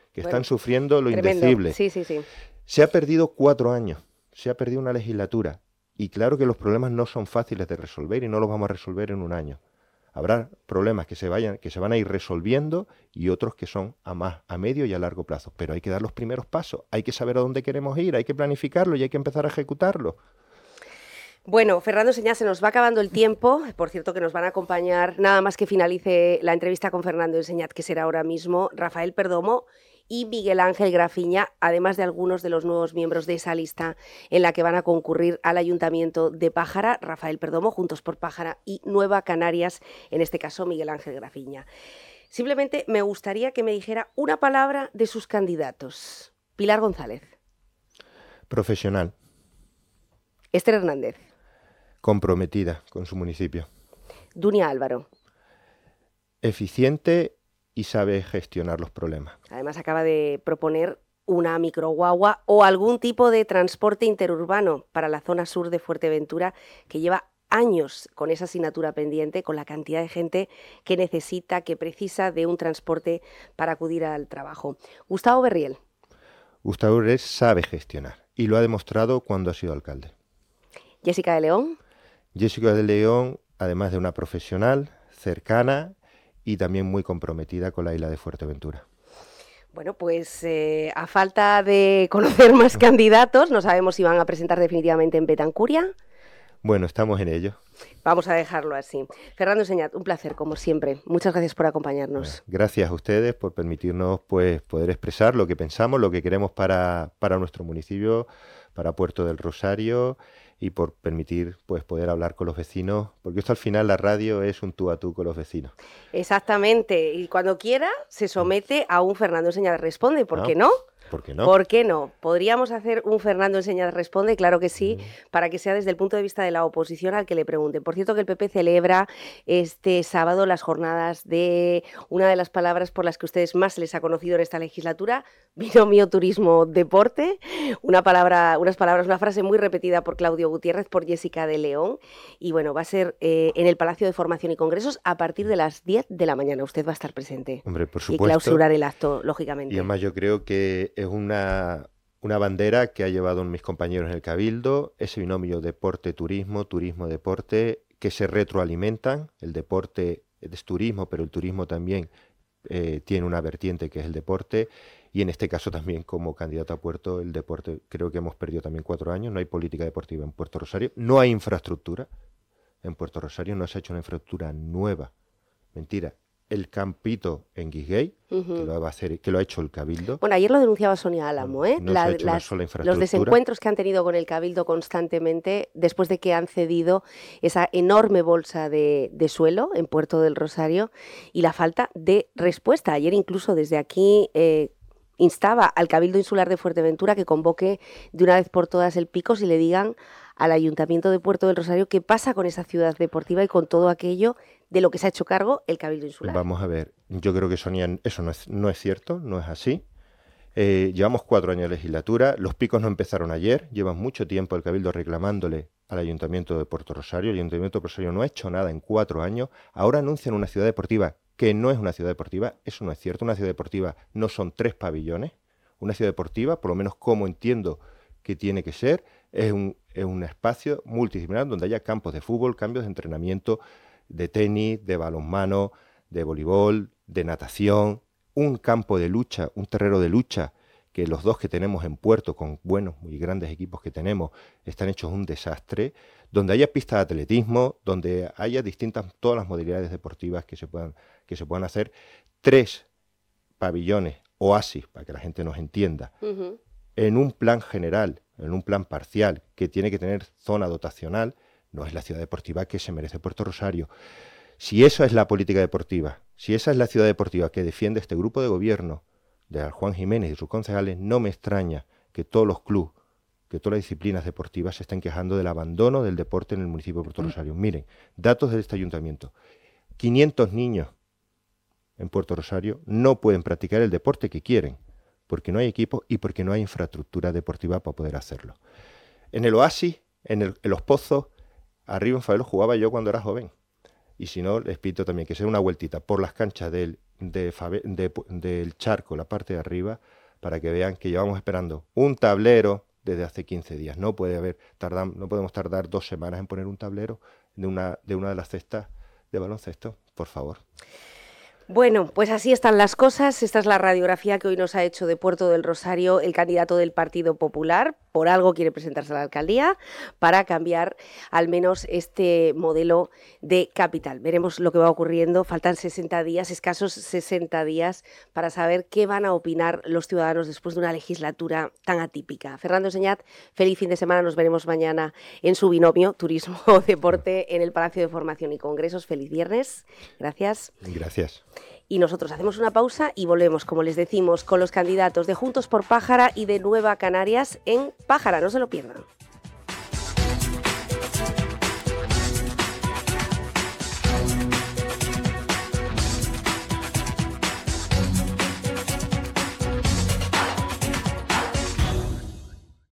que están sufriendo lo tremendo. indecible. Sí, sí, sí. Se ha perdido 4 años, se ha perdido una legislatura. Y claro que los problemas no son fáciles de resolver y no los vamos a resolver en un año. Habrá problemas que se van a ir resolviendo y otros que son a medio y a largo plazo. Pero hay que dar los primeros pasos, hay que saber a dónde queremos ir, hay que planificarlo y hay que empezar a ejecutarlo. Bueno, Fernando Enseñat, se nos va acabando el tiempo. Por cierto, que nos van a acompañar, nada más que finalice la entrevista con Fernando Enseñat, que será ahora mismo, Rafael Perdomo y Miguel Ángel Grafiña, además de algunos de los nuevos miembros de esa lista en la que van a concurrir al Ayuntamiento de Pájara, Rafael Perdomo, Juntos por Pájara, y Nueva Canarias, en este caso Miguel Ángel Grafiña. Simplemente me gustaría que me dijera una palabra de sus candidatos. Pilar González. Profesional. Esther Hernández. Comprometida con su municipio. Dunia Álvaro. Eficiente y sabe gestionar los problemas. Además acaba de proponer una microguagua o algún tipo de transporte interurbano para la zona sur de Fuerteventura, que lleva años con esa asignatura pendiente, con la cantidad de gente que necesita, que precisa de un transporte para acudir al trabajo. Gustavo Berriel. Gustavo Berriel sabe gestionar y lo ha demostrado cuando ha sido alcalde. Jessica de León. Jessica de León, además de una profesional, cercana y también muy comprometida con la isla de Fuerteventura. Bueno, pues a falta de conocer más candidatos, no sabemos si van a presentar definitivamente en Betancuria. Bueno, estamos en ello. Vamos a dejarlo así. Fernando Enseñat, un placer, como siempre. Muchas gracias por acompañarnos. Gracias a ustedes por permitirnos pues, poder expresar lo que pensamos, lo que queremos para nuestro municipio, para Puerto del Rosario, y por permitir pues, poder hablar con los vecinos, porque esto al final la radio es un tú a tú con los vecinos. Exactamente, y cuando quiera se somete a un Fernando Enseñat Responde, ¿por qué no? ¿Por qué no? ¿Por qué no? ¿Podríamos hacer un Fernando Enseñat Responde? Claro que sí, para que sea desde el punto de vista de la oposición al que le pregunten. Por cierto, que el PP celebra este sábado las jornadas de una de las palabras por las que a ustedes más se les ha conocido en esta legislatura, binomio turismo-deporte, una frase muy repetida por Claudio Gutiérrez, por Jessica de León, y bueno, va a ser en el Palacio de Formación y Congresos a partir de las 10 de la mañana. Usted va a estar presente. Hombre, por supuesto. Y clausurar el acto, lógicamente. Y además yo creo que es una bandera que ha llevado mis compañeros en el Cabildo, ese binomio deporte-turismo, turismo-deporte, que se retroalimentan. El deporte es turismo, pero el turismo también tiene una vertiente que es el deporte, y en este caso también como candidato a Puerto, el deporte, creo que hemos perdido también 4 años, no hay política deportiva en Puerto Rosario, no hay infraestructura en Puerto Rosario, no se ha hecho una infraestructura nueva. Mentira. El campito en Guisguey, que lo ha hecho el Cabildo. Bueno, ayer lo denunciaba Sonia Álamo, ¿eh? No se ha hecho una sola infraestructura. Los desencuentros que han tenido con el Cabildo constantemente, después de que han cedido esa enorme bolsa de suelo en Puerto del Rosario, y la falta de respuesta. Ayer incluso desde aquí instaba al Cabildo Insular de Fuerteventura que convoque de una vez por todas el Picos y le digan al Ayuntamiento de Puerto del Rosario qué pasa con esa ciudad deportiva y con todo aquello de lo que se ha hecho cargo el Cabildo Insular. Vamos a ver, yo creo que Sonia, eso no es cierto, no es así. Llevamos 4 años de legislatura, los Picos no empezaron ayer, llevan mucho tiempo el Cabildo reclamándole al Ayuntamiento de Puerto Rosario, el Ayuntamiento de Puerto Rosario no ha hecho nada en 4 años, ahora anuncian una ciudad deportiva que no es una ciudad deportiva, eso no es cierto, una ciudad deportiva no son 3 pabellones, una ciudad deportiva, por lo menos como entiendo que tiene que ser, es un espacio multidisciplinar donde haya campos de fútbol, campos de entrenamiento, de tenis, de balonmano, de voleibol, de natación, un campo de lucha, un terreno de lucha, que los 2 que tenemos en Puerto, con buenos y grandes equipos que tenemos, están hechos un desastre, donde haya pistas de atletismo, donde haya todas las modalidades deportivas que se puedan hacer, 3 pabellones, oasis, para que la gente nos entienda, en un plan general, en un plan parcial, que tiene que tener zona dotacional, no es la ciudad deportiva que se merece Puerto Rosario. Si esa es la política deportiva, si esa es la ciudad deportiva que defiende este grupo de gobierno de Juan Jiménez y sus concejales, no me extraña que todos los clubes, que todas las disciplinas deportivas se estén quejando del abandono del deporte en el municipio de Puerto Rosario. Miren, datos de este ayuntamiento. 500 niños en Puerto Rosario no pueden practicar el deporte que quieren, porque no hay equipos y porque no hay infraestructura deportiva para poder hacerlo. En el oasis, en los pozos, arriba en Fabelo jugaba yo cuando era joven. Y si no, les pido también que se dé una vueltita por las canchas del Charco, la parte de arriba, para que vean que llevamos esperando un tablero desde hace 15 días. No podemos tardar 2 semanas en poner un tablero de una de las cestas de baloncesto, por favor. Bueno, pues así están las cosas. Esta es la radiografía que hoy nos ha hecho de Puerto del Rosario el candidato del Partido Popular. Por algo quiere presentarse a la alcaldía para cambiar al menos este modelo de capital. Veremos lo que va ocurriendo. Faltan 60 días, escasos 60 días, para saber qué van a opinar los ciudadanos después de una legislatura tan atípica. Fernando Enseñat, feliz fin de semana. Nos veremos mañana en su binomio Turismo-Deporte en el Palacio de Formación y Congresos. Feliz viernes. Gracias. Gracias. Y nosotros hacemos una pausa y volvemos, como les decimos, con los candidatos de Juntos por Pájara y de Nueva Canarias en Pájara. No se lo pierdan.